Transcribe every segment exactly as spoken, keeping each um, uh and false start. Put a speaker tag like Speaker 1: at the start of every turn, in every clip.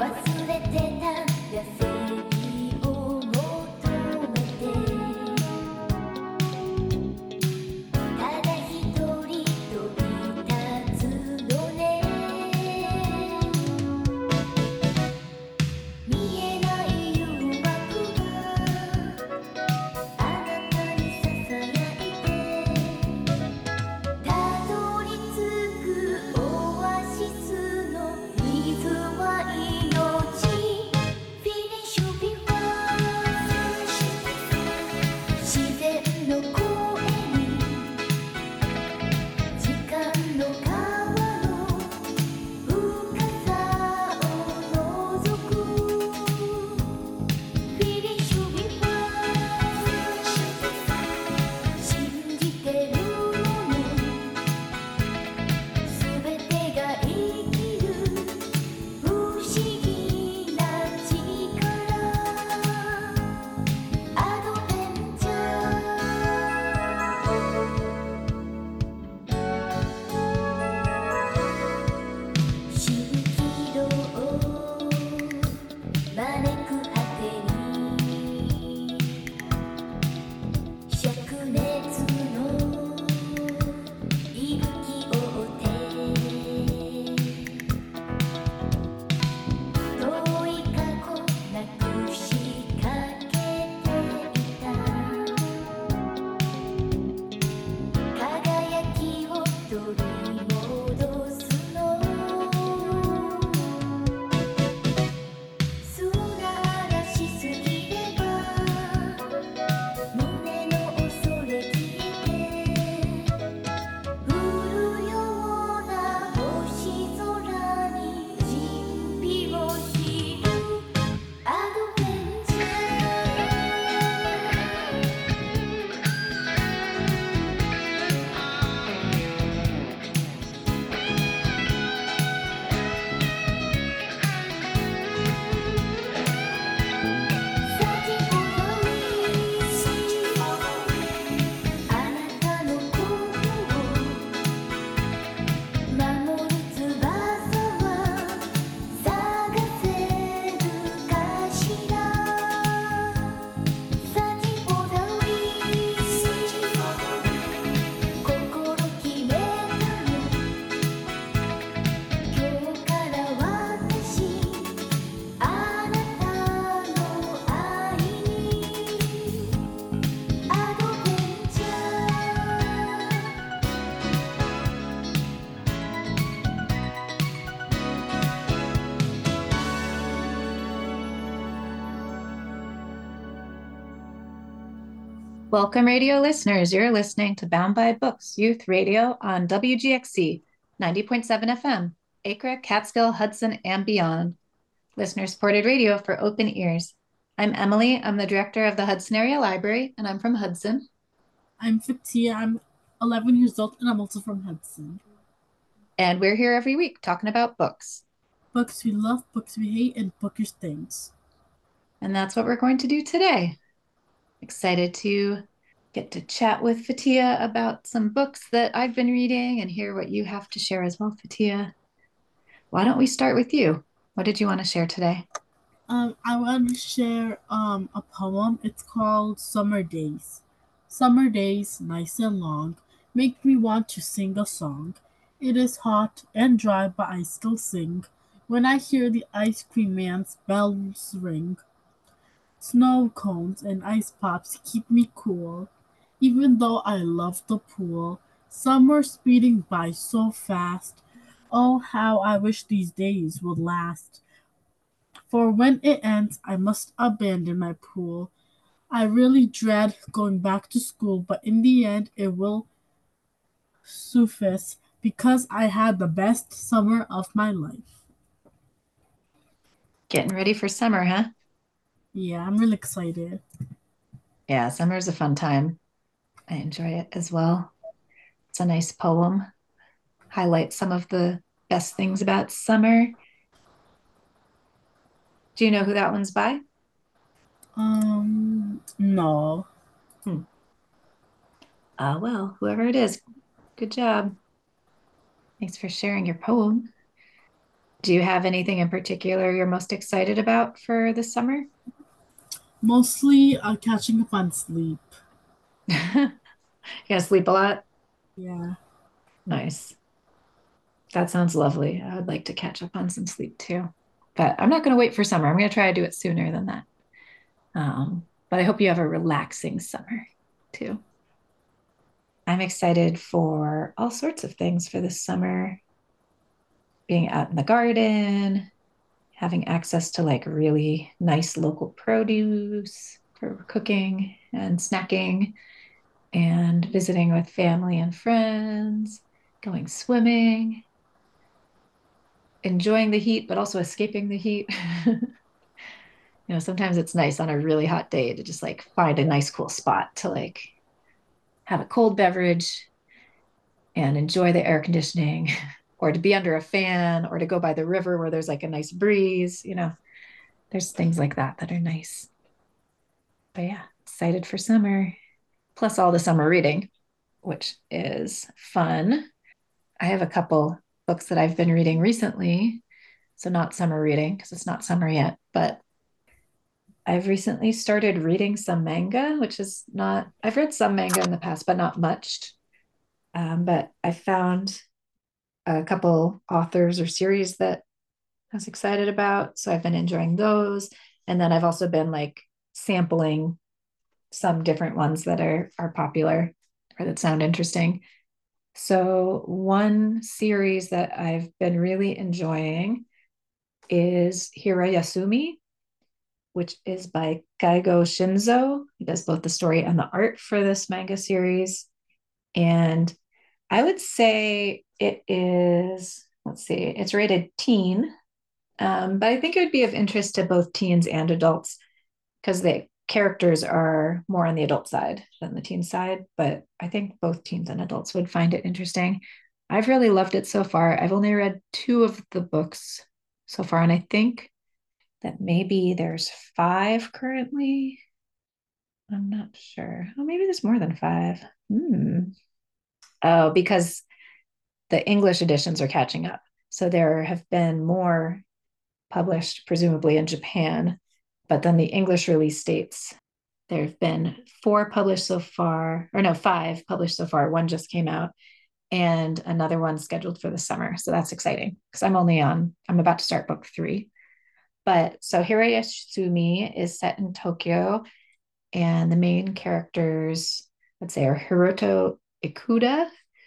Speaker 1: Welcome, radio listeners. You're listening to Bound by Books Youth Radio on W G X C ninety point seven F M, Acre, Catskill, Hudson, and beyond. Listener-supported radio for open ears. I'm Emily. I'm the director of the Hudson Area Library, and I'm from Hudson.
Speaker 2: I'm Fatia. I'm eleven years old, and I'm also from Hudson.
Speaker 1: And we're here every week talking about books.
Speaker 2: Books we love, books we hate, and bookish things.
Speaker 1: And that's what we're going to do today. Excited to get to chat with Fatia about some books that I've been reading and hear what you have to share as well, Fatia. Why don't we start with you? What did you want to share today?
Speaker 2: Um, I want to share um a poem. It's called Summer Days. Summer days, nice and long, make me want to sing a song. It is hot and dry, but I still sing when I hear the ice cream man's bells ring. Snow cones and ice pops keep me cool, even though I love the pool. Summer speeding by so fast. Oh, how I wish these days would last. For when it ends, I must abandon my pool. I really dread going back to school, but in the end, it will suffice because I had the best summer of my life.
Speaker 1: Getting ready for summer, huh?
Speaker 2: Yeah, I'm really excited.
Speaker 1: Yeah, summer is a fun time. I enjoy it as well. It's a nice poem. Highlights some of the best things about summer. Do you know who that one's by?
Speaker 2: Um, no.
Speaker 1: Hmm. Ah, well, whoever it is, good job. Thanks for sharing your poem. Do you have anything in particular you're most excited about for this summer?
Speaker 2: Mostly uh, catching up on sleep.
Speaker 1: You gonna sleep a lot?
Speaker 2: Yeah.
Speaker 1: Nice. That sounds lovely. I would like to catch up on some sleep too. But I'm not going to wait for summer. I'm going to try to do it sooner than that. Um, but I hope you have a relaxing summer too. I'm excited for all sorts of things for this summer, being out in the garden, having access to like really nice local produce for cooking and snacking, and visiting with family and friends, going swimming, enjoying the heat, but also escaping the heat. You know, sometimes it's nice on a really hot day to just like find a nice, cool spot to like have a cold beverage and enjoy the air conditioning, or to be under a fan, or to go by the river where there's like a nice breeze. You know, there's things like that that are nice. But yeah, excited for summer, plus all the summer reading, which is fun. I have a couple books that I've been reading recently. So, not summer reading because it's not summer yet, but I've recently started reading some manga, which is not, I've read some manga in the past, but not much. Um, but I found a couple authors or series that I was excited about. So I've been enjoying those. And then I've also been like sampling some different ones that are are popular or that sound interesting. So one series that I've been really enjoying is Hirayasumi, which is by Kaigo Shinzo. He does both the story and the art for this manga series. And I would say it is, let's see, it's rated teen, um, but I think it would be of interest to both teens and adults because the characters are more on the adult side than the teen side. But I think both teens and adults would find it interesting. I've really loved it so far. I've only read two of the books so far, and I think that maybe there's five currently. I'm not sure. Oh, maybe there's more than five. Hmm. Oh, because the English editions are catching up. So there have been more published, presumably in Japan, but then the English release dates, there have been four published so far, or no, five published so far. One just came out, and another one scheduled for the summer. So that's exciting because I'm only on, I'm about to start book three. But so Hirayasumi is set in Tokyo, and the main characters, let's say, are Hiroto Ikuda,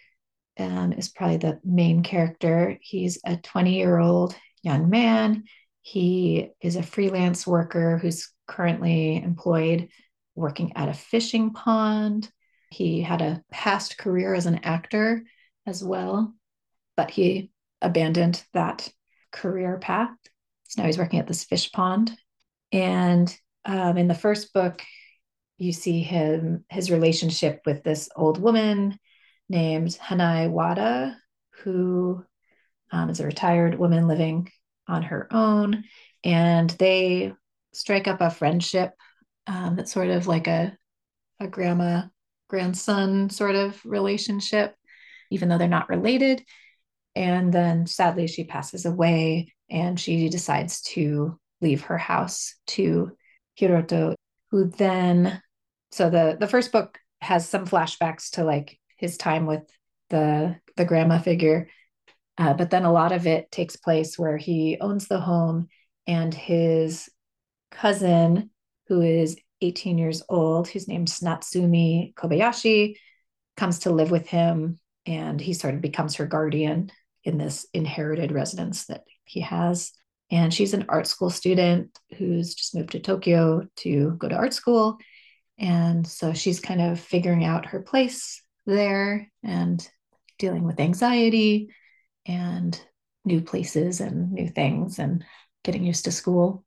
Speaker 1: um, is probably the main character. He's a twenty year old young man. He is a freelance worker who's currently employed working at a fishing pond. He had a past career as an actor as well, but he abandoned that career path. So now he's working at this fish pond. And um, in the first book, you see him his relationship with this old woman named Hanai Wada, who um, is a retired woman living on her own, and they strike up a friendship um, that's sort of like a a grandma grandson sort of relationship, even though they're not related. And then sadly, she passes away, and she decides to leave her house to Hiroto, who then, so the the first book has some flashbacks to like his time with the the grandma figure, uh, but then a lot of it takes place where he owns the home, and his cousin, who is eighteen years old, who's named Natsumi Kobayashi, comes to live with him, and he sort of becomes her guardian in this inherited residence that he has. And she's an art school student who's just moved to Tokyo to go to art school. And so she's kind of figuring out her place there and dealing with anxiety and new places and new things and getting used to school.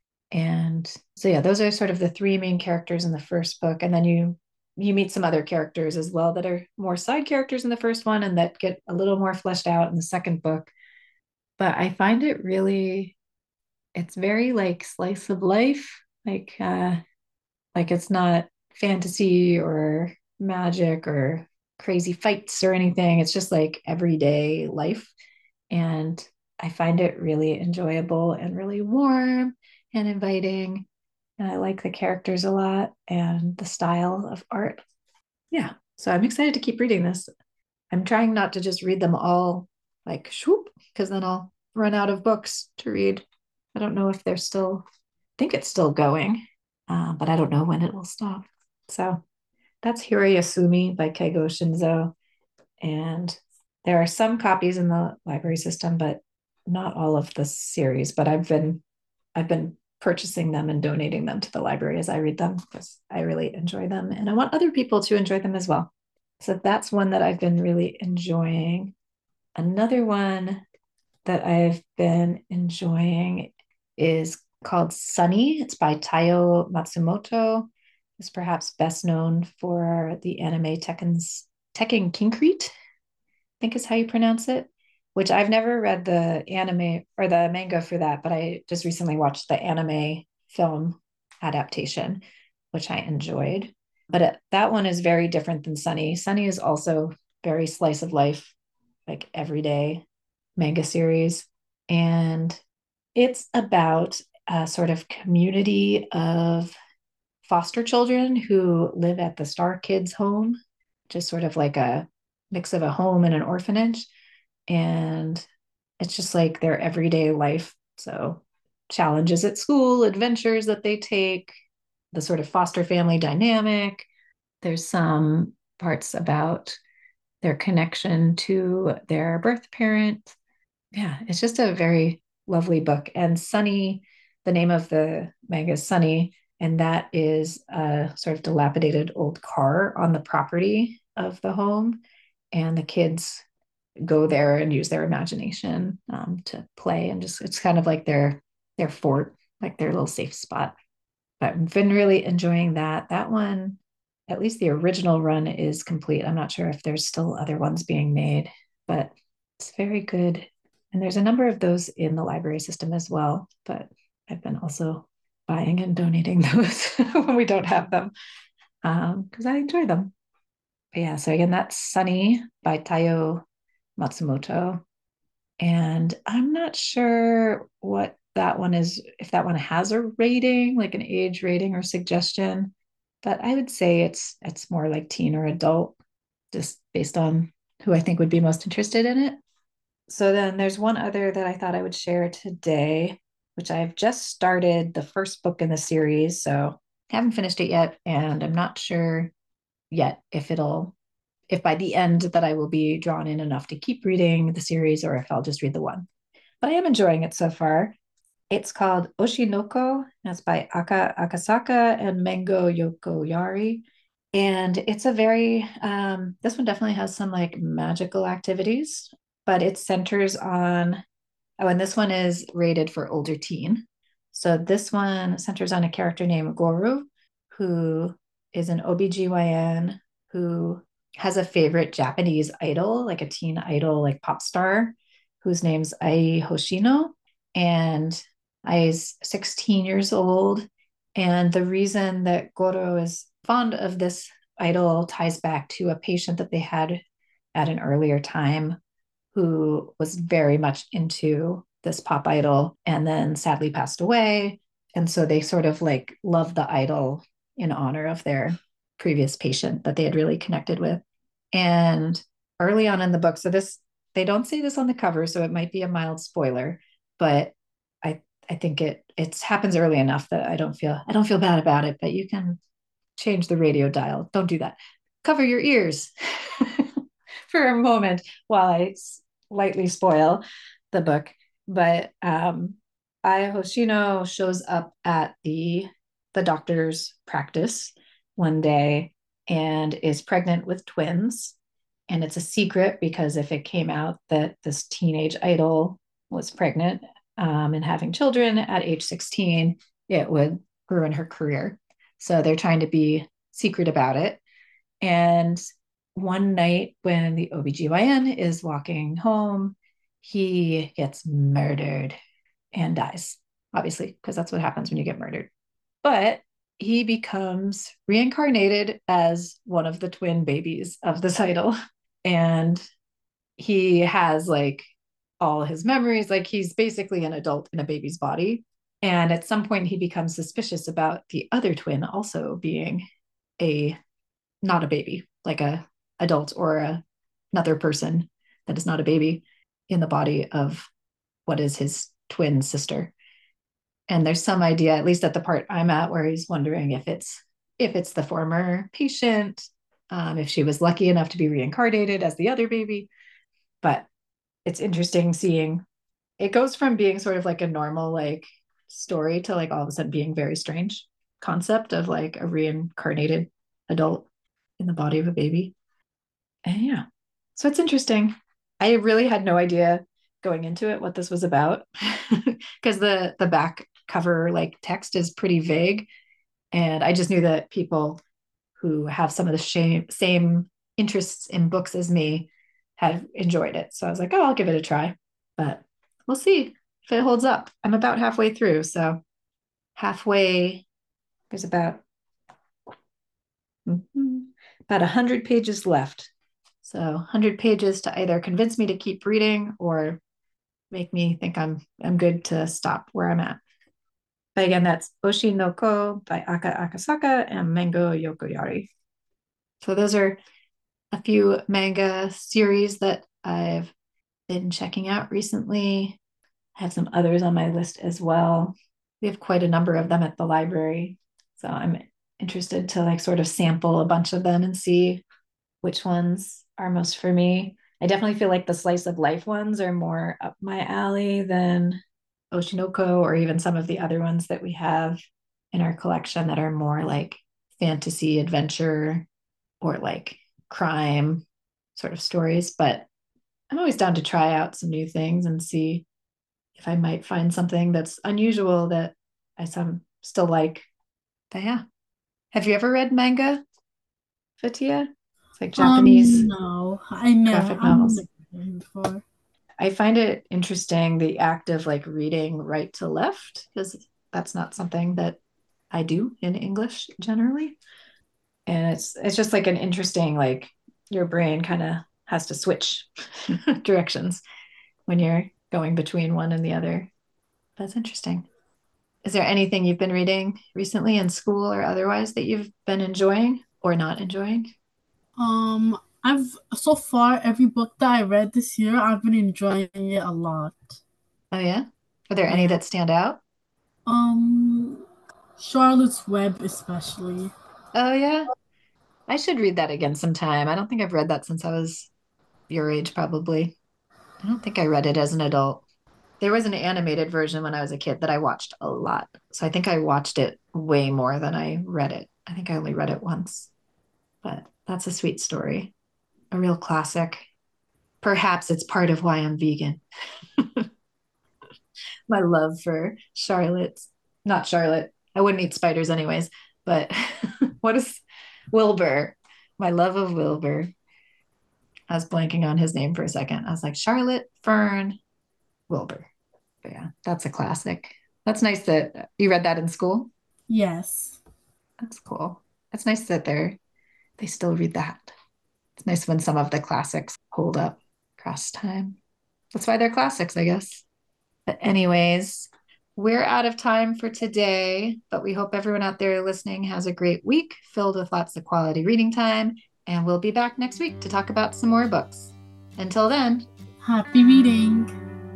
Speaker 1: And so yeah, those are sort of the three main characters in the first book. And then you you meet some other characters as well that are more side characters in the first one and that get a little more fleshed out in the second book. But I find it really, it's very like slice of life. Like uh like it's not fantasy or magic or crazy fights or anything. It's just like everyday life. And I find it really enjoyable and really warm and inviting. And I like the characters a lot and the style of art. Yeah. So I'm excited to keep reading this. I'm trying not to just read them all like swoop, because then I'll run out of books to read. I don't know if they're still, I think it's still going, uh, but I don't know when it will stop. So that's Hirayasumi by Keigo Shinzo. And there are some copies in the library system, but not all of the series. But I've been I've been purchasing them and donating them to the library as I read them because I really enjoy them and I want other people to enjoy them as well. So that's one that I've been really enjoying. Another one that I've been enjoying is called Sunny. It's by Taiyo Matsumoto. Is perhaps best known for the anime Tekken's Tekken Kinkreet, I think is how you pronounce it, which I've never read the anime or the manga for that, but I just recently watched the anime film adaptation, which I enjoyed. But it, that one is very different than Sunny. Sunny is also very slice of life, like everyday manga series. And it's about a sort of community of foster children who live at the Star Kids home, just sort of like a mix of a home and an orphanage. And it's just like their everyday life. So, challenges at school, adventures that they take, the sort of foster family dynamic. There's some parts about their connection to their birth parent. Yeah, it's just a very lovely book. And Sunny, the name of the manga is Sunny, and that is a sort of dilapidated old car on the property of the home. And the kids go there and use their imagination um, to play, and just it's kind of like their their fort, like their little safe spot. But I've been really enjoying that. That one, at least the original run is complete. I'm not sure if there's still other ones being made, but it's very good. And there's a number of those in the library system as well, but I've been also buying and donating those when we don't have them because um, I enjoy them. But yeah, so again, that's Sunny by Taiyo Matsumoto. And I'm not sure what that one is, if that one has a rating, like an age rating or suggestion, but I would say it's it's more like teen or adult, just based on who I think would be most interested in it. So then there's one other that I thought I would share today, which I've just started the first book in the series. So I haven't finished it yet, and I'm not sure yet if it'll if by the end that I will be drawn in enough to keep reading the series or if I'll just read the one. But I am enjoying it so far. It's called Oshinoko. That's by Aka Akasaka and Mengo Yokoyari. And it's a very, um, this one definitely has some like magical activities, but it centers on, oh, and this one is rated for older teen. So this one centers on a character named Goru, who is an O B G Y N who has a favorite Japanese idol, like a teen idol, like pop star, whose name's Ai Hoshino. And Ai is sixteen years old. And the reason that Goro is fond of this idol ties back to a patient that they had at an earlier time who was very much into this pop idol and then sadly passed away. And so they sort of like love the idol in honor of their previous patient that they had really connected with. And early on in the book, so this, they don't say this on the cover, so it might be a mild spoiler, but I I think it it happens early enough that I don't feel I don't feel bad about it, but you can change the radio dial. Don't do that. Cover your ears for a moment while I lightly spoil the book. But um, Ai Hoshino shows up at the the doctor's practice one day and is pregnant with twins. And it's a secret because if it came out that this teenage idol was pregnant um, and having children at age sixteen, it would ruin her career. So they're trying to be secret about it. And one night when the O B G Y N is walking home, he gets murdered and dies, obviously, because that's what happens when you get murdered. But he becomes reincarnated as one of the twin babies of this idol. And he has like all his memories. Like he's basically an adult in a baby's body. And at some point, he becomes suspicious about the other twin also being a not a baby, like a adult or a, another person that is not a baby in the body of what is his twin sister. And there's some idea, at least at the part I'm at, where he's wondering if it's if it's the former patient, um, if she was lucky enough to be reincarnated as the other baby. But it's interesting seeing it goes from being sort of like a normal like story to like all of a sudden being very strange concept of like a reincarnated adult in the body of a baby. And yeah, so it's interesting. I really had no idea going into it what this was about because the the back cover like text is pretty vague, and I just knew that people who have some of the same same interests in books as me had enjoyed it. So I was like, oh, I'll give it a try, but we'll see if it holds up. I'm about halfway through, so halfway there's about mm-hmm, about one hundred pages left. So one hundred pages to either convince me to keep reading or make me think I'm I'm good to stop where I'm at. But again, that's Oshi no Ko by Aka Akasaka and Mango Yokoyari. So those are a few manga series that I've been checking out recently. I have some others on my list as well. We have quite a number of them at the library. So I'm interested to like sort of sample a bunch of them and see which ones are most for me. I definitely feel like the slice of life ones are more up my alley than Oshi no Ko or even some of the other ones that we have in our collection that are more like fantasy adventure or like crime sort of stories. But I'm always down to try out some new things and see if I might find something that's unusual that I some still like. But yeah. Have you ever read manga, Fatia? It's like Japanese
Speaker 2: Um, no, I never.
Speaker 1: graphic
Speaker 2: I've
Speaker 1: novels.
Speaker 2: never read before.
Speaker 1: I find it interesting the act of like reading right to left because that's not something that I do in English generally. And it's it's just like an interesting like your brain kind of has to switch directions when you're going between one and the other. That's interesting. Is there anything you've been reading recently in school or otherwise that you've been enjoying or not enjoying?
Speaker 2: Um, I've so far every book that I read this year, I've been enjoying it a lot.
Speaker 1: Oh yeah? Are there any
Speaker 2: Yeah.
Speaker 1: that stand out?
Speaker 2: Um, Charlotte's Web especially.
Speaker 1: Oh yeah? I should read that again sometime. I don't think I've read that since I was your age, probably. I don't think I read it as an adult. There was an animated version when I was a kid that I watched a lot. So I think I watched it way more than I read it. I think I only read it once, but that's a sweet story, a real classic. Perhaps it's part of why I'm vegan. My love for Charlotte's, not Charlotte. I wouldn't eat spiders anyways, but what is Wilbur? My love of Wilbur. I was blanking on his name for a second. I was like, Charlotte, Fern, Wilbur. But yeah, that's a classic. That's nice that you read that in school.
Speaker 2: Yes.
Speaker 1: That's cool. It's nice that they're they still read that. It's nice when some of the classics hold up across time. That's why they're classics, I guess. But anyways, we're out of time for today, but we hope everyone out there listening has a great week filled with lots of quality reading time, and we'll be back next week to talk about some more books. Until then,
Speaker 2: Happy reading.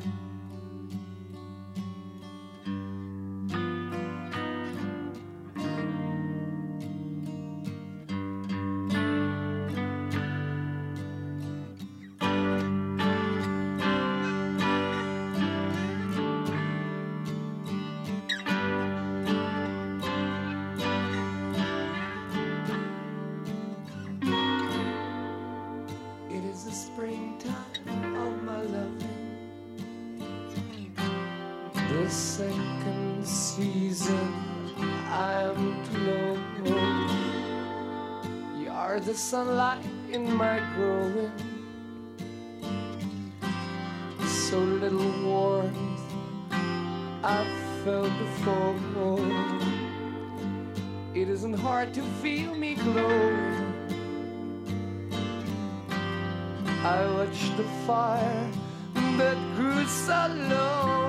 Speaker 3: The second season, I'm to know. You are the sunlight in my growing. So little warmth I've felt before. It isn't hard to feel me glowing. I watch the fire that grew so low.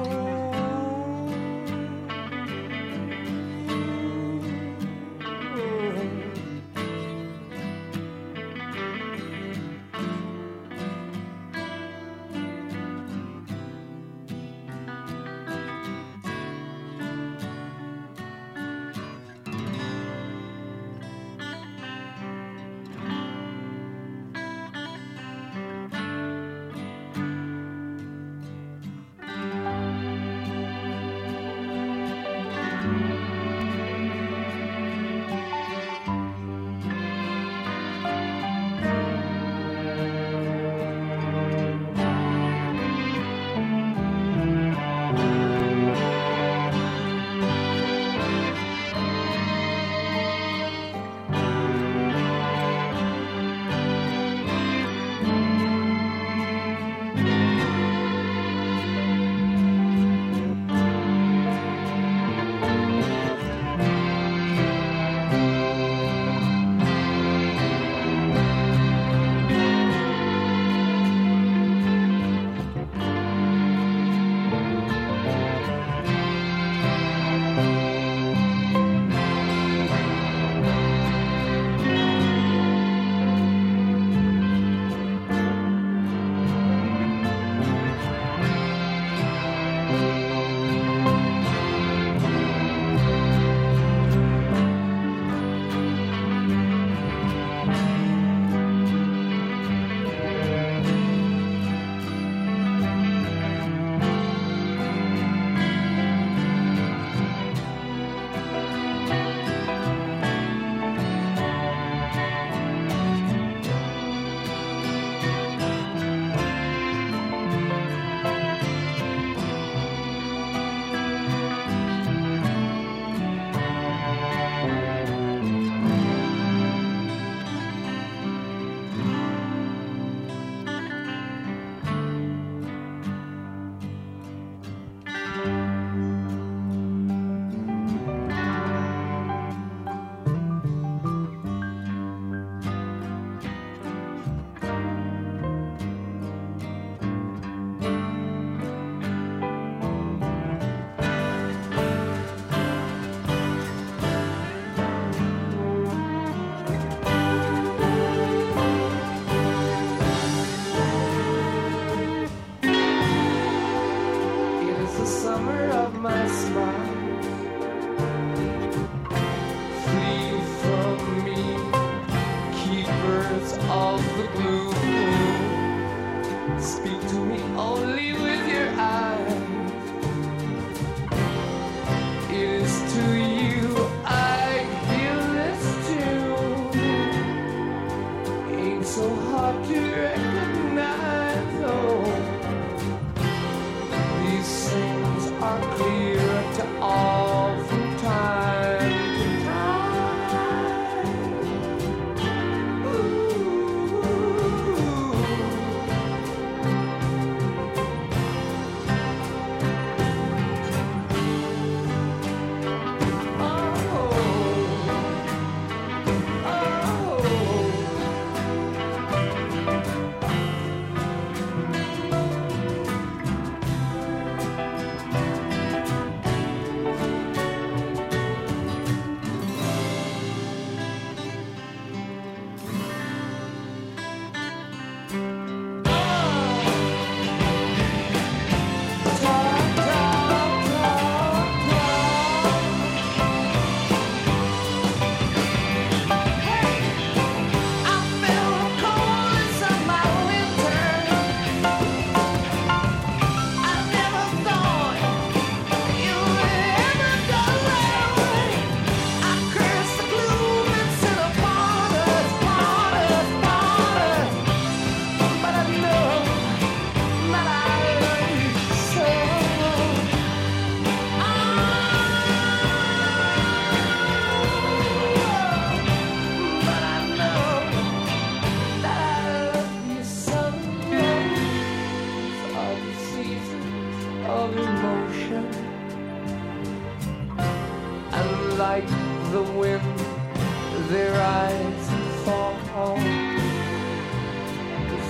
Speaker 3: the wind, their eyes fall. The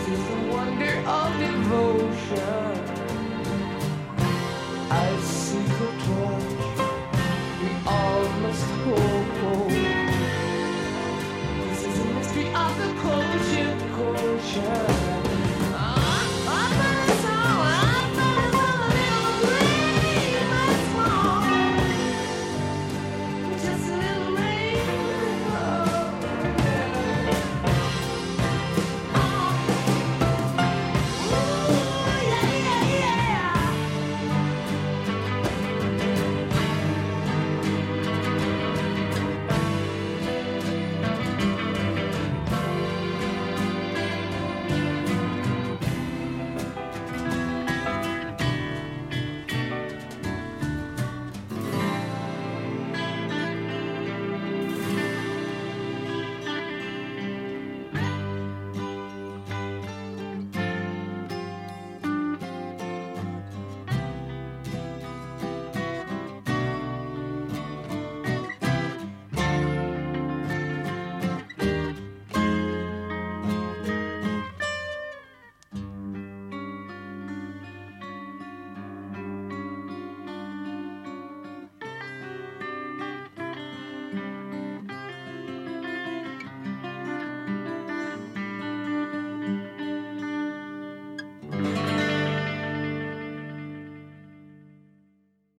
Speaker 3: see the wonder of devotion. I see the torch